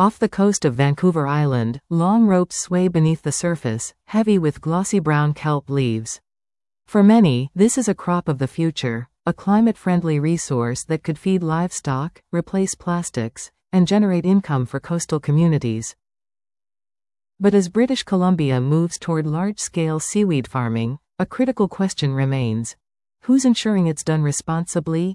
Off the coast of Vancouver Island, long ropes sway beneath the surface, heavy with glossy brown kelp leaves. For many, this is a crop of the future, a climate-friendly resource that could feed livestock, replace plastics, and generate income for coastal communities. But as British Columbia moves toward large-scale seaweed farming, a critical question remains: who's ensuring it's done responsibly?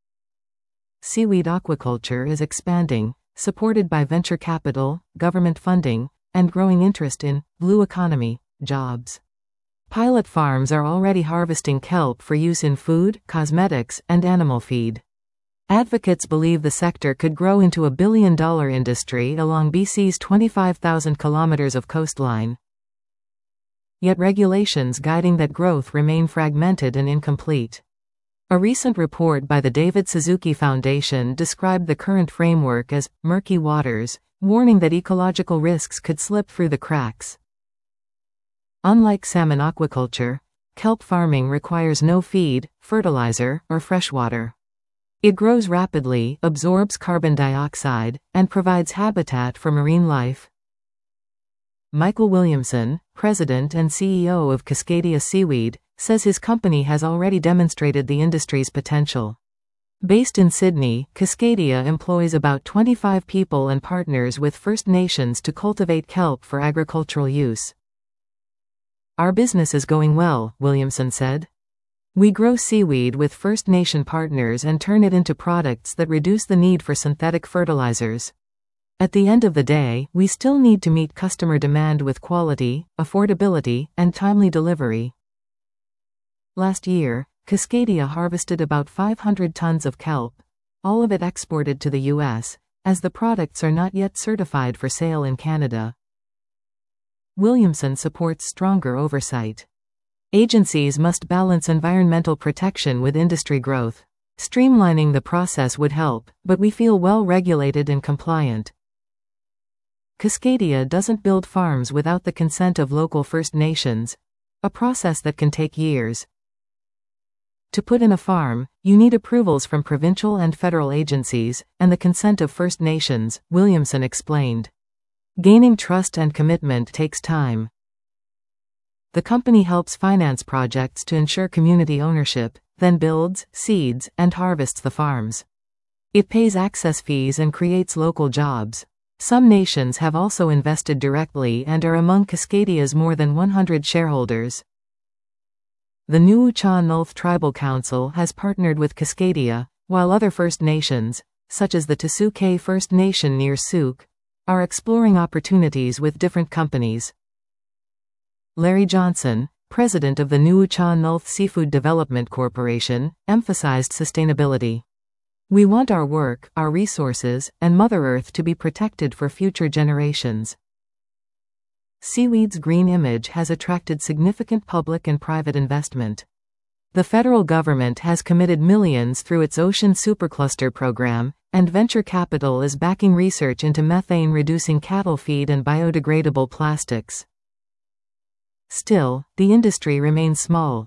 Seaweed aquaculture is expanding, supported by venture capital, government funding, and growing interest in blue economy jobs. Pilot farms are already harvesting kelp for use in food, cosmetics, and animal feed. Advocates believe the sector could grow into a billion-dollar industry along BC's 25,000 kilometers of coastline. Yet regulations guiding that growth remain fragmented and incomplete. A recent report by the David Suzuki Foundation described the current framework as murky waters, warning that ecological risks could slip through the cracks. Unlike salmon aquaculture, kelp farming requires no feed, fertilizer, or freshwater. It grows rapidly, absorbs carbon dioxide, and provides habitat for marine life. Michael Williamson, president and CEO of Cascadia Seaweed, says his company has already demonstrated the industry's potential. Based in Sydney, Cascadia employs about 25 people and partners with First Nations to cultivate kelp for agricultural use. "Our business is going well," Williamson said. "We grow seaweed with First Nation partners and turn it into products that reduce the need for synthetic fertilizers. At the end of the day, we still need to meet customer demand with quality, affordability, and timely delivery." Last year, Cascadia harvested about 500 tons of kelp, all of it exported to the U.S., as the products are not yet certified for sale in Canada. Williamson supports stronger oversight. Agencies must balance environmental protection with industry growth. Streamlining the process would help, but we feel well regulated and compliant. Cascadia doesn't build farms without the consent of local First Nations, a process that can take years. To put in a farm, you need approvals from provincial and federal agencies, and the consent of First Nations, Williamson explained. Gaining trust and commitment takes time. The company helps finance projects to ensure community ownership, then builds, seeds, and harvests the farms. It pays access fees and creates local jobs. Some nations have also invested directly and are among Cascadia's more than 100 shareholders. The Nuu-chah-nulth Tribal Council has partnered with Cascadia, while other First Nations, such as the Tsuut'ina First Nation near Souk, are exploring opportunities with different companies. Larry Johnson, president of the Nuu-chah-nulth Seafood Development Corporation, emphasized sustainability. "We want our work, our resources, and Mother Earth to be protected for future generations." Seaweed's green image has attracted significant public and private investment. The federal government has committed millions through its Ocean Supercluster program, and venture capital is backing research into methane-reducing cattle feed and biodegradable plastics. Still, the industry remains small.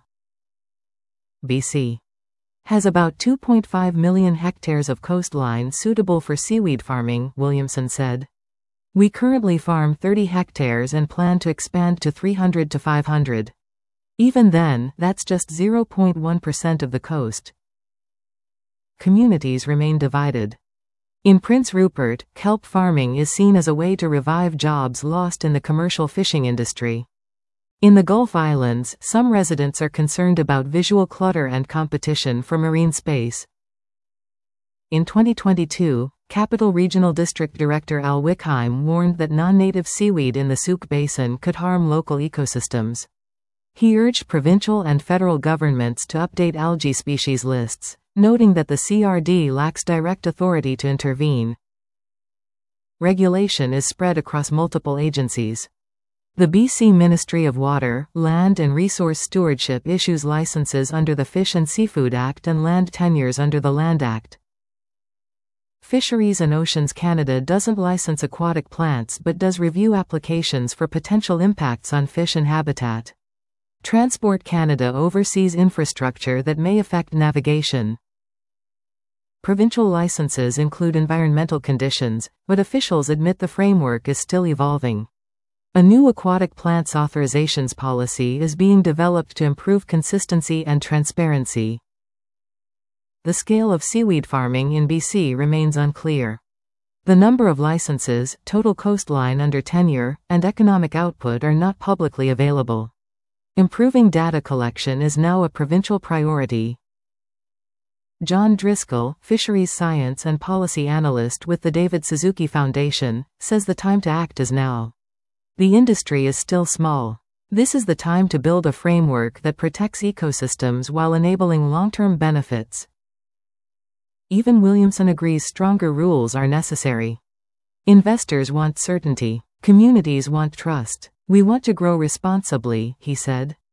BC has about 2.5 million hectares of coastline suitable for seaweed farming, Williamson said. "We currently farm 30 hectares and plan to expand to 300 to 500. Even then, that's just 0.1% of the coast." Communities remain divided. In Prince Rupert, kelp farming is seen as a way to revive jobs lost in the commercial fishing industry. In the Gulf Islands, some residents are concerned about visual clutter and competition for marine space. In 2022, Capital Regional District Director Al Wickheim warned that non-native seaweed in the Souk Basin could harm local ecosystems. He urged provincial and federal governments to update algae species lists, noting that the CRD lacks direct authority to intervene. Regulation is spread across multiple agencies. The BC Ministry of Water, Land and Resource Stewardship issues licenses under the Fish and Seafood Act and land tenures under the Land Act. Fisheries and Oceans Canada doesn't license aquatic plants but does review applications for potential impacts on fish and habitat. Transport Canada oversees infrastructure that may affect navigation. Provincial licenses include environmental conditions, but officials admit the framework is still evolving. A new aquatic plants authorizations policy is being developed to improve consistency and transparency. The scale of seaweed farming in BC remains unclear. The number of licenses, total coastline under tenure, and economic output are not publicly available. Improving data collection is now a provincial priority. John Driscoll, fisheries science and policy analyst with the David Suzuki Foundation, says the time to act is now. The industry is still small. This is the time to build a framework that protects ecosystems while enabling long-term benefits. Even Williamson agrees stronger rules are necessary. Investors want certainty. Communities want trust. We want to grow responsibly, he said.